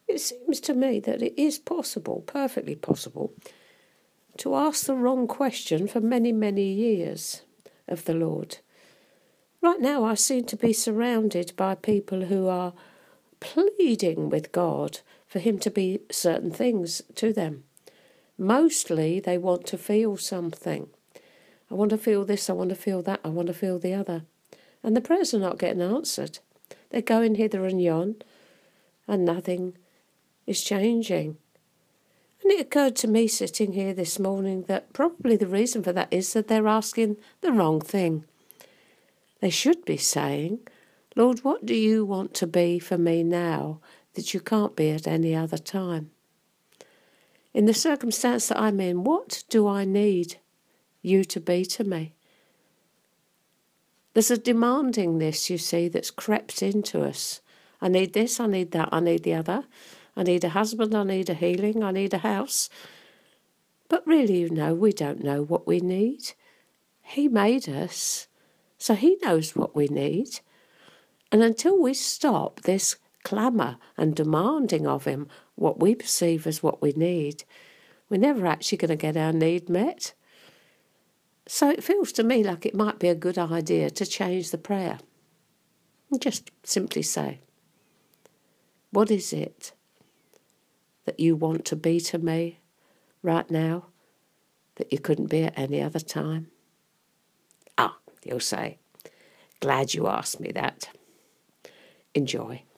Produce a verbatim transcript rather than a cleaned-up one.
It seems to me that it is possible, perfectly possible, to ask the wrong question for many, many years of the Lord. Right now I seem to be surrounded by people who are pleading with God for him to be certain things to them. Mostly they want to feel something. I want to feel this, I want to feel that, I want to feel the other. And the prayers are not getting answered. They're going hither and yon, and nothing is changing. And it occurred to me sitting here this morning that probably the reason for that is that they're asking the wrong thing. They should be saying, Lord, what do you want to be for me now that you can't be at any other time? In the circumstance that I'm in, what do I need you to be to me? There's a demandingness, you see, that's crept into us. I need this, I need that, I need the other. I need a husband, I need a healing, I need a house. But really, you know, we don't know what we need. He made us, so he knows what we need. And until we stop this clamour and demanding of him what we perceive as what we need, we're never actually going to get our need met. So it feels to me like it might be a good idea to change the prayer. And just simply say, what is it that you want to be to me right now that you couldn't be at any other time? Ah, you'll say, glad you asked me that. Enjoy.